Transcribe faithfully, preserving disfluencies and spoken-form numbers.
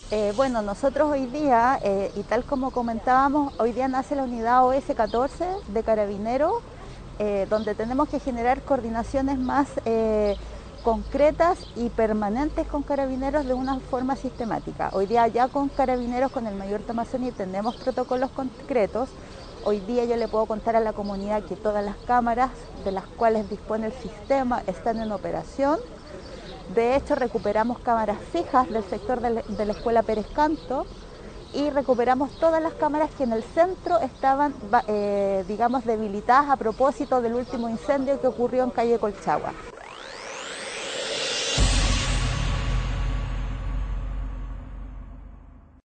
Eh, bueno, nosotros hoy día, eh, y tal como comentábamos, hoy día nace la unidad O S catorce de Carabineros, eh, donde tenemos que generar coordinaciones más eh, concretas y permanentes con Carabineros de una forma sistemática. Hoy día ya con Carabineros, con el Mayor Tomazoni, tenemos protocolos concretos. Hoy día yo le puedo contar a la comunidad que todas las cámaras de las cuales dispone el sistema están en operación. De hecho, recuperamos cámaras fijas del sector de la Escuela Pérez Canto y recuperamos todas las cámaras que en el centro estaban, eh, digamos, debilitadas a propósito del último incendio que ocurrió en calle Colchagua.